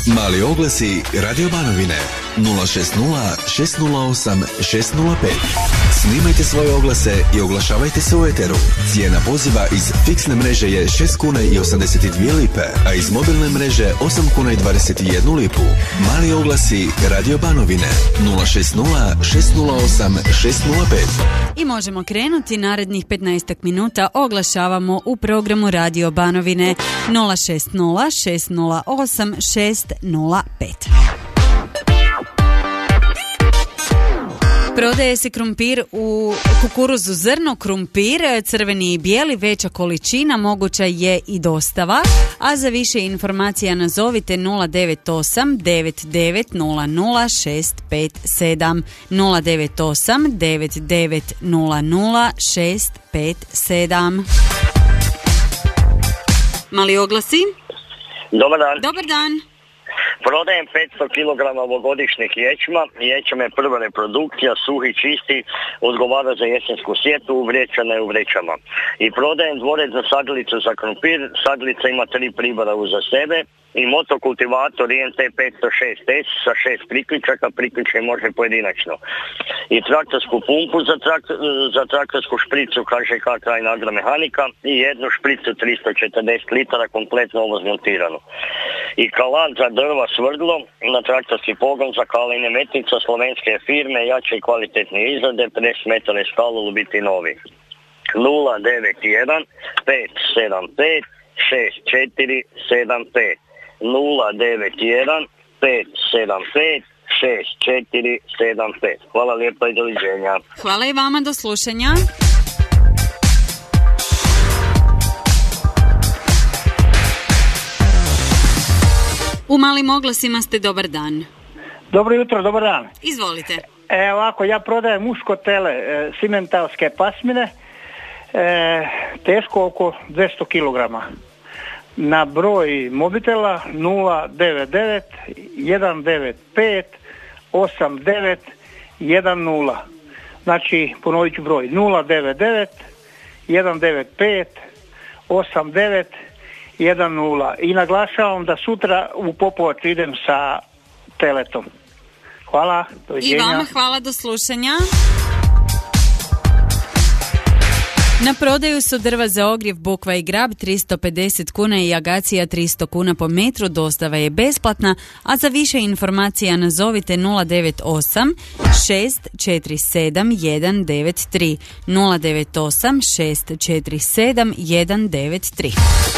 Mali oglasi Radio Banovine 060 608 605. Snimajte svoje oglase i oglašavajte se u eteru. Cijena poziva iz fiksne mreže je 6 kuna i 82 lipe, a iz mobilne mreže 8 kuna i 21 lipu. Mali oglasi Radio Banovine 060 608 605. I možemo krenuti, narednih 15 minuta oglašavamo u programu Radio Banovine 060 608 605. Prodaje se krumpir u kukuruzu, zrno, krumpir, crveni i bijeli, veća količina, moguća je i dostava, a za više informacija nazovite 098 9900 657 098 9900 657. Mali oglasi? Dobar dan. Dobar dan. Prodajem 500 kg ovogodišnjeg ječma. Ječam je prva reprodukcija, suhi, čisti, odgovara za jesensku sjetvu, uvrijećana je u vrećama. I prodajem dvorac za sadilicu za krumpir. Sadilica ima 3 pribora uza sebe i motokultivator INT 506S sa 6 priključaka, priključaj može pojedinačno. I traktorsku pumpu za traktorsku špricu HŽK Krajina Agromehanika i jednu špricu 340 litara kompletno ovo zmontiranu. I kalan za drva svrdlo na traktorski pogon za kalanje metnica slovenske firme, jače i kvalitetne izrade, presmetane stalulu biti novi. 091 575 6475 091 575 6475. Hvala lijepa i doviđenja. Hvala i vama, do slušanja. U Malim oglasima ste, dobar dan. Dobro jutro, dobar dan. Izvolite. Ovako, ja prodajem muško tele, simentalske pasmine, teško oko 200 kg. Na broj mobitela 099 195 8910. Znači, ponovit ću broj 099 195 8910. I naglašavam da sutra u Popovac idem sa teletom. Hvala, doviđenja. I vama hvala, do slušanja. Na prodaju su drva za ogrjev, bukva i grab 350 kuna i agacija 300 kuna po metru, dostava je besplatna, a za više informacija nazovite 098 647 193 098 647 193.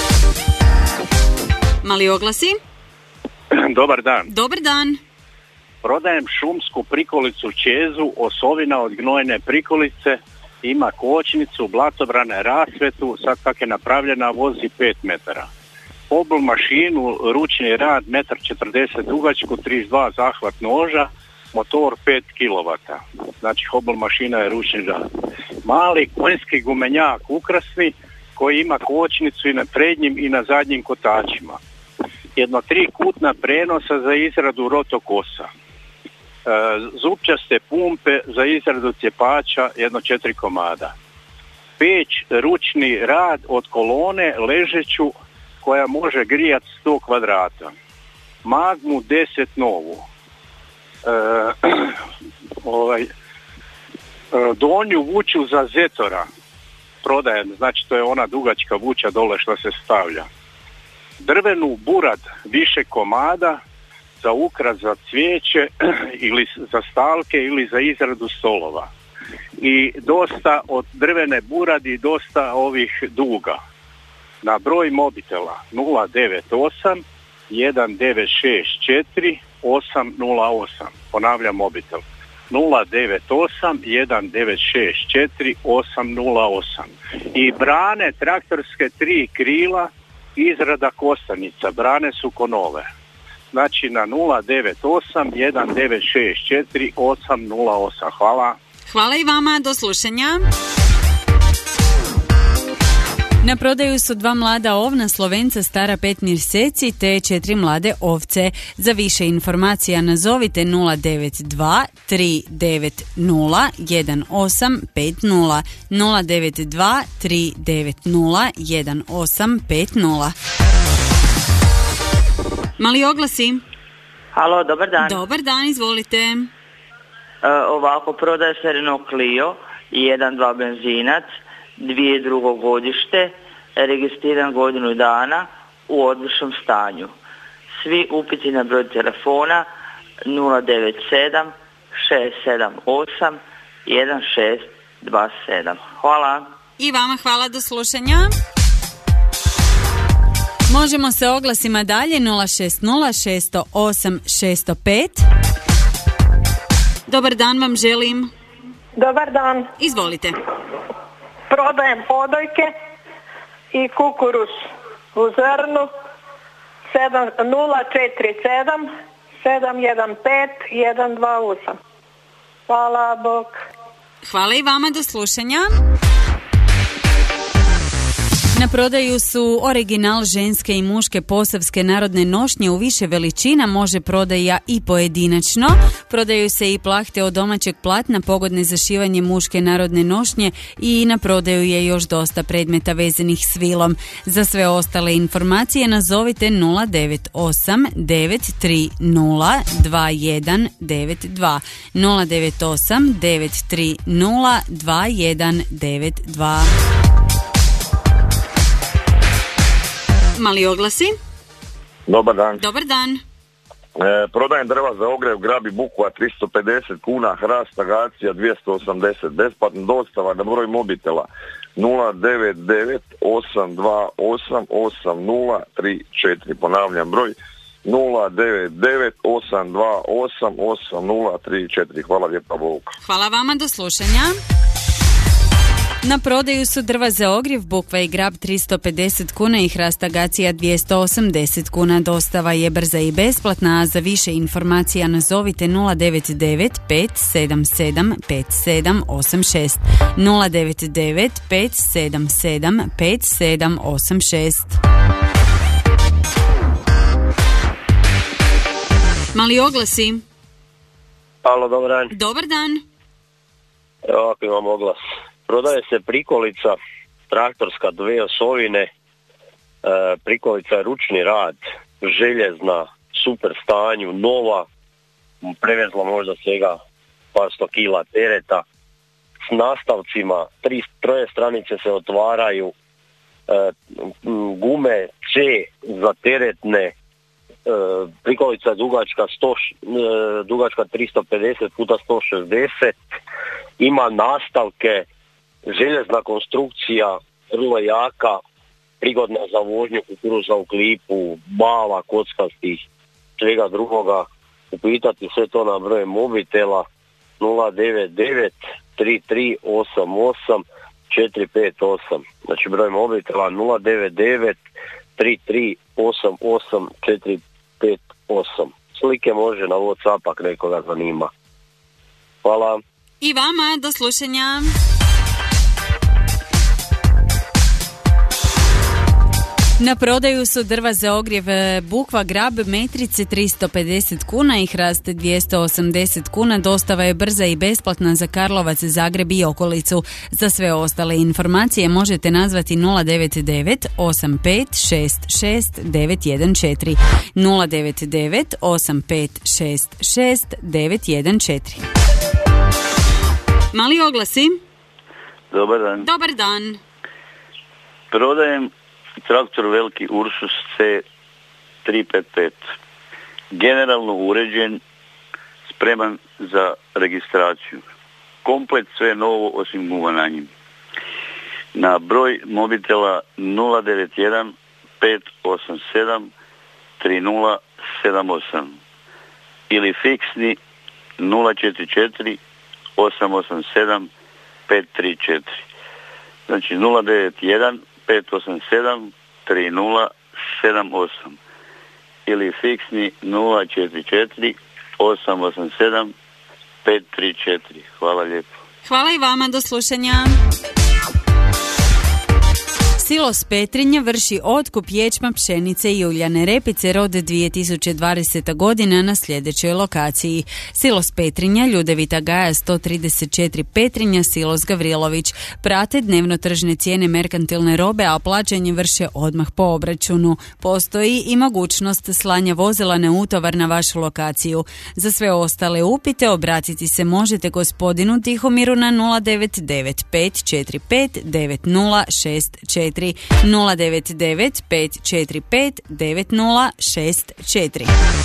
Mali oglasi? Dobar dan. Dobar dan. Prodajem šumsku prikolicu Čezu, osovina od gnojne prikolice, ima kočnicu, blatobrane, rasvetu, sad kak je napravljena, vozi 5 metara. Obl mašinu, ručni rad, 1,40 m dugačku, 32 zahvat noža, motor 5 kW. Znači, obl mašina je ručni rad. Mali konjski gumenjak ukrasni, koji ima kočnicu i na prednjim i na zadnjim kotačima. Jedno 3 kutna prenosa za izradu rotokosa. Zupčaste pumpe za izradu cjepača, jedno 4 komada. Peć, ručni rad od kolone, ležeću, koja može grijati 100 kvadrata. Magmu 10 novu. Donju vuču za zetora prodajem, znači to je ona dugačka vuča dole što se stavlja. Drvenu burad više komada za ukras za cvijeće ili za stalke ili za izradu stolova. I dosta od drvene buradi, dosta ovih duga. Na broj mobitela 098 1964 808. Ponavljam mobitel. 098 1964 808. I brane traktorske 3 krila, izrada kostanica. Brane su ko nove. Znači na 098 1964 808. Hvala. Hvala i vama, do slušanja. Na prodaju su 2 mlada ovna Slovenca stara 5 mjeseci te 4 mlade ovce. Za više informacija nazovite 092 390 1850 092 390 1850. Mali oglasi? Alo, dobar dan. Dobar dan, izvolite. Ovako, prodaje se Renault Clio, 1.2 benzinac, 2002. godište, registriran godinu dana, u odličnom stanju. Svi upiti na broj telefona 097 678 1627. Hvala. I vama hvala, do slušanja. Možemo se oglasima dalje 060 608 605. Dobar dan vam želim. Dobar dan. Izvolite. Prodajem odojke i kukuruz u zrnu 047 715 128. Hvala, bok. Hvala i vama, do slušanja. Na prodaju su original ženske i muške posavske narodne nošnje u više veličina, može prodaja i pojedinačno. Prodaju se i plahte od domaćeg platna pogodne za šivanje muške narodne nošnje i na prodaju je još dosta predmeta vezanih s vilom. Za sve ostale informacije nazovite 098 930 2192 098 930 2192. Mali oglasi. Dobar dan. Dobar dan. Prodajem drva za ogrjev, grabi bukva 350 kuna, hrast agacija 280, besplatna dostava na broj mobitela 099 828 8034. Ponavljam broj 099 828 8034. Hvala lijepa, Bog. Hvala vama, do slušanja. Na prodaju su drva za ogrjev, bukva i grab 350 kuna i hrast agacija 280 kuna. Dostava je brza i besplatna, a za više informacija nazovite 099 577 5786 099 577 5786. Mali oglasi. Alo, dobar dan. Dobar dan. Evo ovako imam oglas. Prodaje se prikolica traktorska, 2 osovine, prikolica je ručni rad, željezna, super stanju, nova, prevezla možda svega par sto kila tereta, s nastavcima, 3 stranice se otvaraju, gume C za teretne, prikolica je dugačka 350 puta 160, ima nastavke, željezna konstrukcija, vrlo jaka, prigodna za vožnju kukuruza u klipu, bala, kockastih, svega drugoga. Upitati sve to na broj mobitela 099 3388 458. Znači broj mobitela 099 3388 458. Slike može na WhatsApp ako nekoga zanima. Hvala. I vama, do slušanja. Na prodaju su drva za ogrjev, bukva, grab, metrice 350 kuna i hrast 280 kuna. Dostava je brza i besplatna za Karlovac, Zagreb i okolicu. Za sve ostale informacije možete nazvati 099 8566 914 099 8566 914. Mali oglasi. Dobar dan. Dobar dan. Prodajem traktor veliki Ursus C355. Generalno uređen, spreman za registraciju. Komplet sve novo osim guma na njim. Na broj mobitela 091 587 3078 ili fiksni 044 887 534. Znači 091 587 3078 ili fiksni 044 887 534. Hvala lijepo. Hvala i vama, do slušanja. Silos Petrinja vrši otkup ječma, pšenice i uljane repice rod 2020. godina na sljedećoj lokaciji. Silos Petrinja, Ljudevita Gaja 134 Petrinja, Silos Gavrilović. Prate dnevno tržne cijene merkantilne robe, a plaćanje vrše odmah po obračunu. Postoji i mogućnost slanja vozila na utovar na vašu lokaciju. Za sve ostale upite obratiti se možete gospodinu Tihomiru na 099 545 9064 099 545 9064.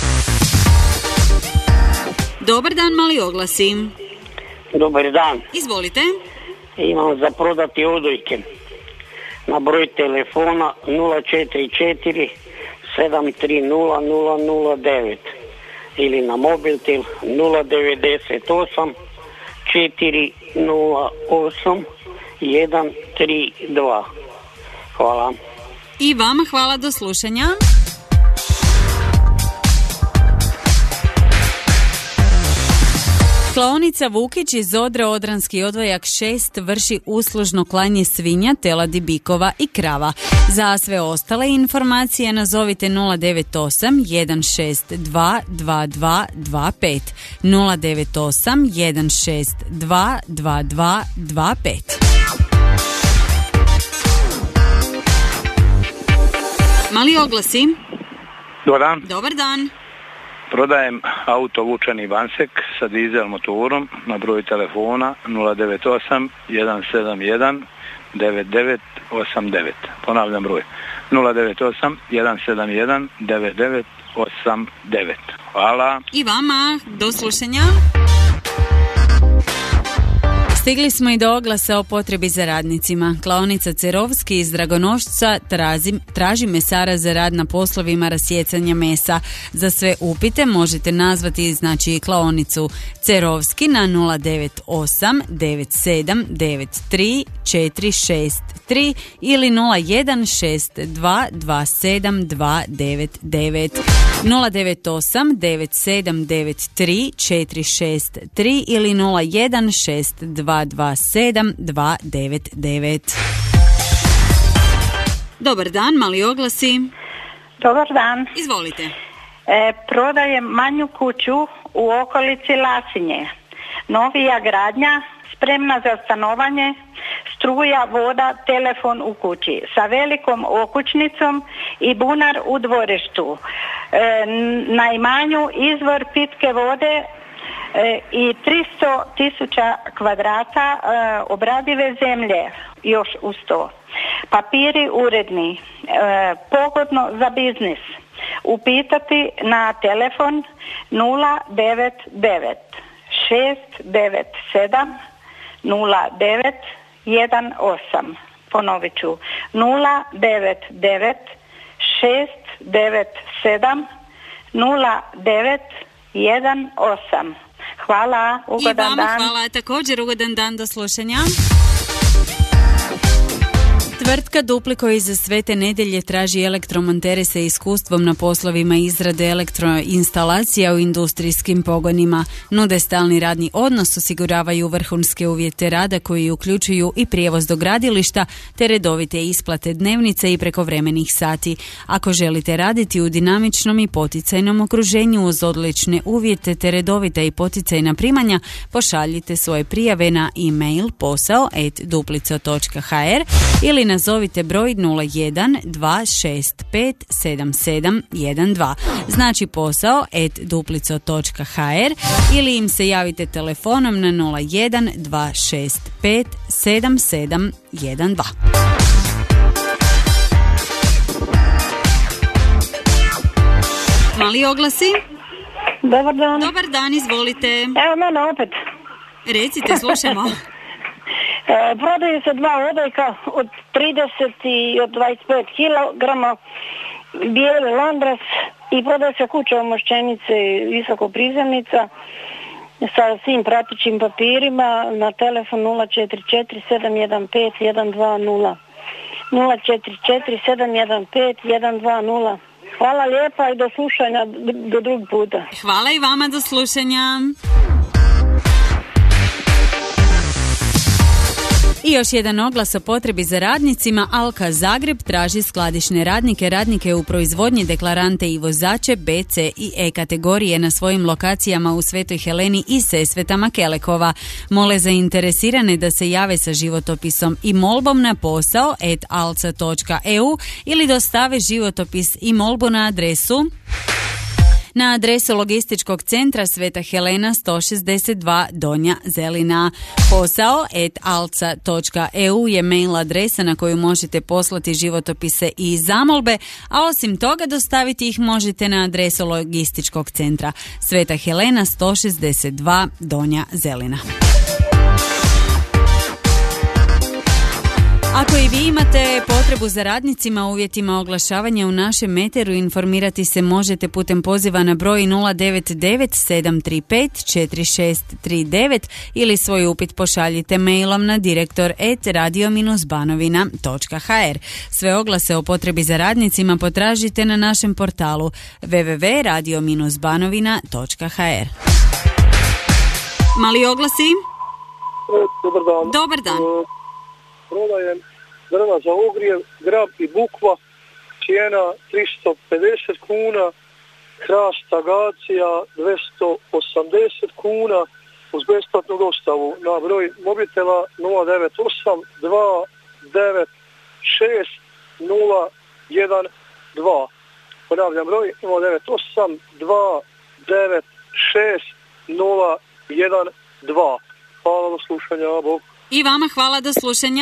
Dobar dan, mali oglasi. Dobar dan. Izvolite. Imam za prodati odojke. Na broj telefona 044 730 009 ili na mobiltel 098 408 132. Hvala. I vama hvala, do slušanja. Klaonica Vukić iz Odre Odranski odvojak 6 vrši uslužno klanje svinja, teladi, bikova i krava. Za sve ostale informacije nazovite 098 162 2225 098 162 2225. Mali oglasi. Dobar dan. Dobar dan. Prodajem auto vučeni Vansek sa dizel motorom na broj telefona 098 171 9989. Ponavljam broj 098 171 9989. Hvala. I vama, do slušanja. Stigli smo i do oglasa o potrebi za radnicima. Klaonica Cerovski iz Dragonošca traži mesara za rad na poslovima rasjecanja mesa. Za sve upite možete nazvati klaonicu Cerovski na 098 9793 463 ili 0162 27 299 098 9793 463 ili 0162 227 299. Dobar dan, mali oglasi. Dobar dan. Izvolite. Prodajem manju kuću u okolici Lasinje. Novija gradnja, spremna za stanovanje, struja, voda, telefon u kući sa velikom okućnicom i bunar u dvorištu. Na imanju izvor pitke vode i 300.000 kvadrata obradive zemlje još uz to. Papiri uredni, pogodno za biznis. Upitati na telefon 099 697 0918. Ponovit ću 099 697 0918. Hvala, ugodan dan. I vama hvala, također ugodan dan, do slušanja. Tvrtka Dupliko iz Svete Nedelje traži elektromontere sa iskustvom na poslovima izrade elektroinstalacija u industrijskim pogonima. Nude stalni radni odnos, osiguravaju vrhunske uvjete rada koji uključuju i prijevoz do gradilišta te redovite isplate dnevnice i prekovremenih sati. Ako želite raditi u dinamičnom i poticajnom okruženju uz odlične uvjete te redovita i poticajna primanja, pošaljite svoje prijave na e-mail posao@duplico.hr ili nazovite broj 01 265 7712. Znači posao@duplico.hr ili im se javite telefonom na 01 265 7712. Mali oglasi. Dobar dan. Dobar dan, izvolite. Evo mene opet. Recite, slušamo. Prodaju se dva odojka od 30 i od 25 kilograma, bijeli landras i prodaje se kuća omošćenice visoko prizemnica sa svim pratećim papirima na telefon 044 715 120 044 715 120. Hvala lijepa i do slušanja do drugog puta. Hvala i vama, do slušanja. I još jedan oglas o potrebi za radnicima. Alka Zagreb traži skladišne radnike u proizvodnji, deklarante i vozače B, C i E kategorije na svojim lokacijama u Svetoj Heleni i Sesvetama Kelekova. Mole zainteresirane da se jave sa životopisom i molbom na posao @alca.eu ili dostave životopis i molbu na adresu Logističkog centra Sveta Helena 162 Donja Zelina. Posao @alca.eu je mail adresa na koju možete poslati životopise i zamolbe, a osim toga dostaviti ih možete na adresu Logističkog centra Sveta Helena 162 Donja Zelina. Ako i vi imate potrebu za radnicima u uvjetima oglašavanja u našem eteru, informirati se možete putem poziva na broj 099 735 4639 ili svoj upit pošaljite mailom na direktor@radio-banovina.hr. Sve oglase o potrebi za radnicima potražite na našem portalu www.radio-banovina.hr. Mali oglasi? Dobar dan. Dobar dan. Prodajem drva za ogrjev, grab i bukva, cijena 350 kuna, hrast agacija 280 kuna uz besplatnu dostavu na broj mobitela 098 296 012. Ponavljam broj 098 296 012. Hvala, do slušanja, Bog. I vama hvala, do slušanja.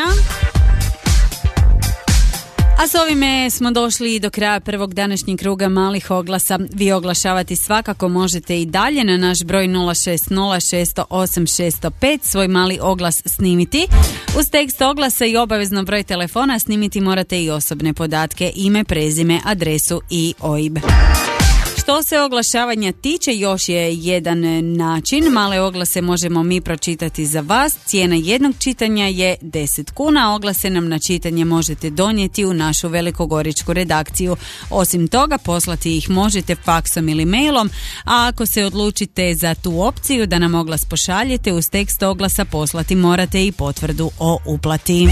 A s ovime smo došli do kraja prvog današnjeg kruga malih oglasa. Vi oglašavati svakako možete i dalje na naš broj 060 608 605 svoj mali oglas snimiti. Uz tekst oglasa i obavezno broj telefona snimiti morate i osobne podatke, ime, prezime, adresu i OIB. Što se oglašavanja tiče, još je jedan način. Male oglase možemo mi pročitati za vas. Cijena jednog čitanja je 10 kuna. Oglase nam na čitanje možete donijeti u našu velikogoričku redakciju. Osim toga, poslati ih možete faksom ili mailom, a ako se odlučite za tu opciju da nam oglas pošaljete, uz tekst oglasa poslati morate i potvrdu o uplati.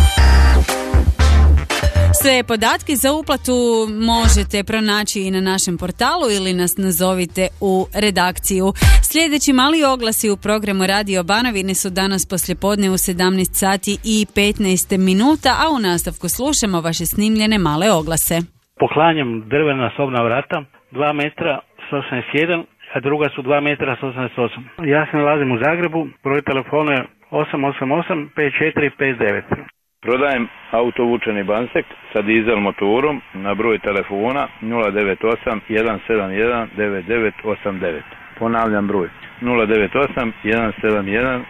Sve podatke za uplatu možete pronaći i na našem portalu ili nas nazovite u redakciju. Sljedeći mali oglasi u programu Radio Banovine su danas poslijepodne u 17 sati i 15 minuta, a u nastavku slušamo vaše snimljene male oglase. Poklanjam drvena sobna vrata, 2 metra 181, a druga su 2 metra 188. Ja se nalazim u Zagrebu, broj telefona je 888 5459. Prodajem auto vučeni Bansek sa dizel motorom na broj telefona 098 171 9989. Ponavljam broj 098 171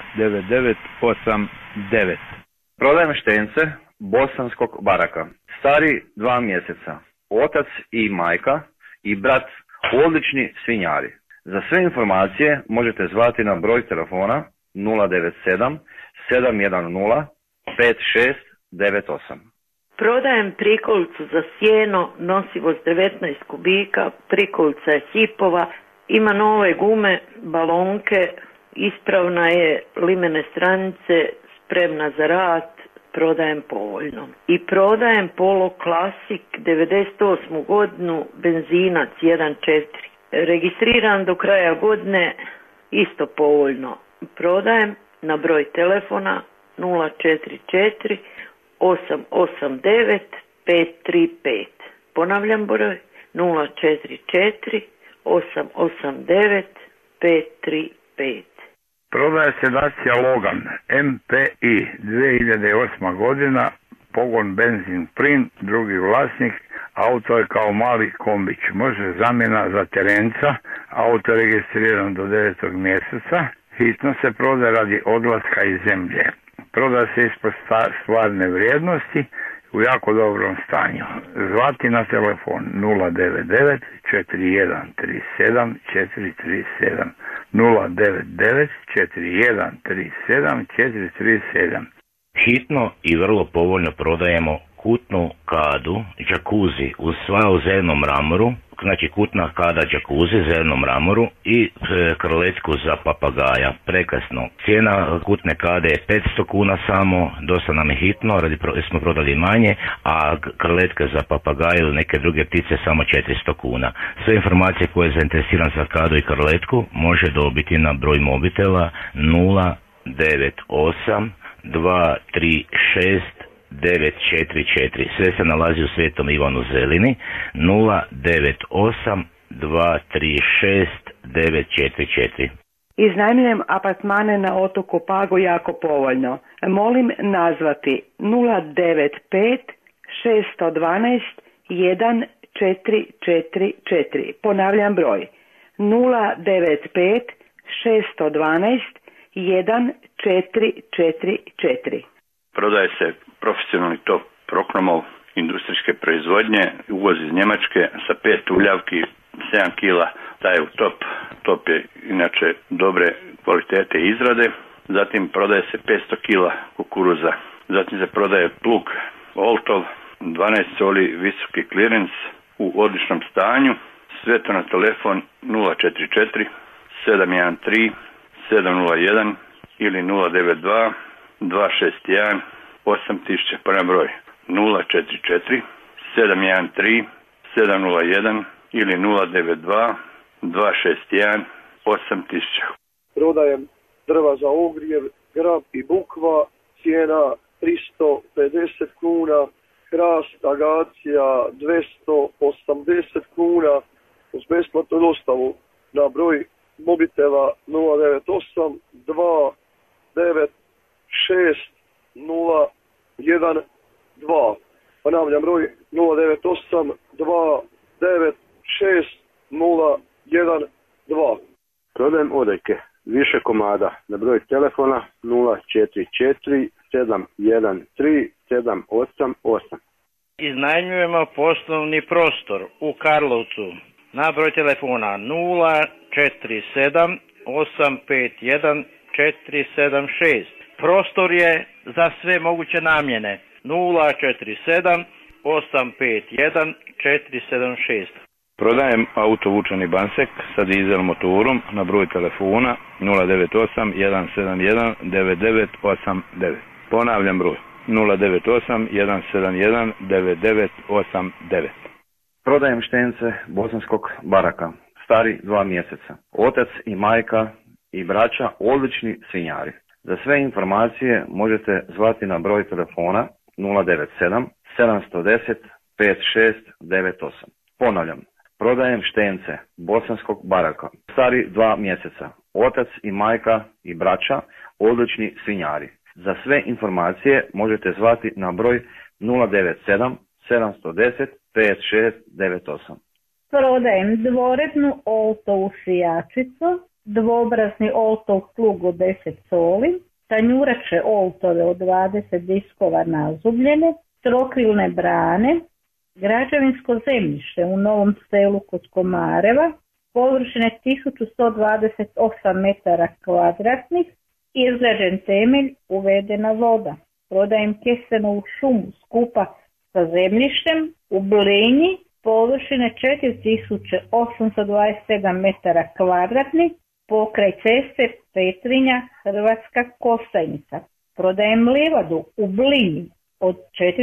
9989. Prodajem štence bosanskog baraka. Stari 2 mjeseca. Otac i majka i brat odlični svinjari. Za sve informacije možete zvati na broj telefona 097 710 5698. Prodajem prikolicu za sjeno, nosivost 19 kubika, prikolica je hipova, ima nove gume, balonke, ispravna je, limene stranice, spremna za rad, prodajem povoljno. I prodajem Polo Classic 98. godinu, benzinac 1.4. Registriran do kraja godine, isto povoljno. Prodajem na broj telefona 044 889 535. Ponavljam broj 044 889 535. Prodaje se Dacia Logan MPI 2008. godina, pogon benzin plin, drugi vlasnik, auto je kao mali kombić, može zamjena za terenca, auto je registriran do 9. mjeseca, hitno se prodaje radi odlaska iz zemlje. Prodaje se ispod stvarne vrijednosti u jako dobrom stanju. Zvati na telefon 099 4137 437 099 4137 437. Hitno i vrlo povoljno prodajemo kutnu kadu, džakuzi uz sva u zemnom mramoru, znači kutna kada džakuzi za jednu mramoru i kroletku za papagaja. Prekrasno. Cijena kutne kade je 500 kuna samo, dosta nam je hitno, smo prodali manje, a kroletka za papagaja ili neke druge ptice samo 400 kuna. Sve informacije koje je zainteresiran za kadu i kroletku može dobiti na broj mobitela 098 236 944. Sve se nalazi u Svetom Ivanu Zelini. 098 236 944. Iznajmljujem apartmane na otoku Pagu jako povoljno. Molim nazvati 095 612 1444. Ponavljam broj 095 612 1444. Prodaje se profesionalni top Prokromov industrijske proizvodnje, uvoz iz Njemačke sa 5 uljavki, 7 kila, taj je u top je inače dobre kvalitete izrade, zatim prodaje se 500 kila kukuruza, zatim se prodaje plug Oltov, 12 soli visoki clearance u odličnom stanju, sve to na telefon 044 713 701 ili 092 261 8000, prvi broj 044 713 701 ili 092 261 8000. Prodajem drva za ogrjev, grab i bukva, cijena 350 kuna, hrast, agacija 280 kuna, uz besplatnu dostavu na broj mobitela 098 296 012. Ponavljam broj 098 296 012. Prodajem odojke, više komada, na broj telefona 044 713 788. Iznajmljujemo poslovni prostor u Karlovcu na broj telefona 047 851 476. Prostor je za sve moguće namjene 047 851 476. Prodajem auto vučeni Bansek sa dizel motorom na broj telefona 098 171 9989. Ponavljam broj 098 171 9989. Prodajem štence bosanskog baraka, stari 2 mjeseca. Otac i majka i braća odlični svinjari. Za sve informacije možete zvati na broj telefona 097 710 5698. Ponavljam, prodajem štence bosanskog baraka, stari 2 mjeseca. Otac i majka i braća odlični svinjari. Za sve informacije možete zvati na broj 097 710 5698. Prodajem dvorednu oltovu šijačicu, dvobrazni oltov plug od 10 soli, tanjurače oltove od 20 diskova nazubljene, trokrilne brane, građevinsko zemljište u Novom Selu kod Komareva, površine 1128 metara kvadratnih, izgrađen temelj, uvedena voda. Prodajem kesenovu šumu skupa sa zemljištem u Blinji, površine 4827 metara kvadratnih, pokraj ceste Petrinja, Hrvatska Kostajnica. Prodajem livadu u Blinji od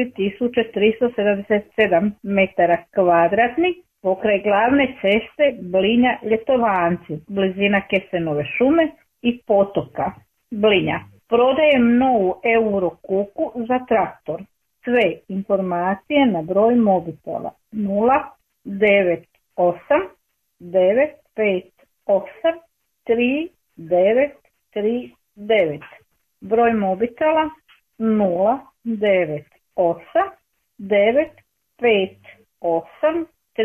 4377 metara kvadratnih, pokraj glavne ceste Blinja Ljetovanci, blizina Kesenove šume i potoka Blinja. Prodajem novu euro kuku za traktor. Sve informacije na broj mobitela 098 958 3939. Broj mobitela 098 958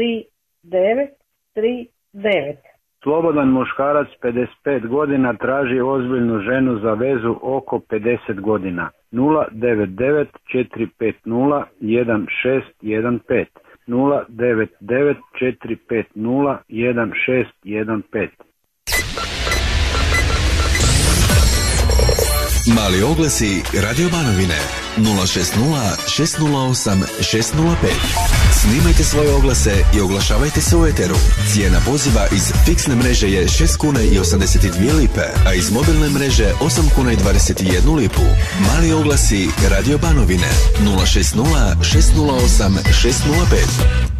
3939. Slobodan muškarac 55 godina traži ozbiljnu ženu za vezu oko 50 godina. 099 450 1615. 099 450 1615. Mali oglasi Radio Banovine 060 608 605. Snimajte svoje oglase i oglašavajte se u eteru. Cijena poziva iz fiksne mreže je 6 kuna i 82 lipe, a iz mobilne mreže 8 kuna i 21 lipu. Mali oglasi Radio Banovine 060 608 605.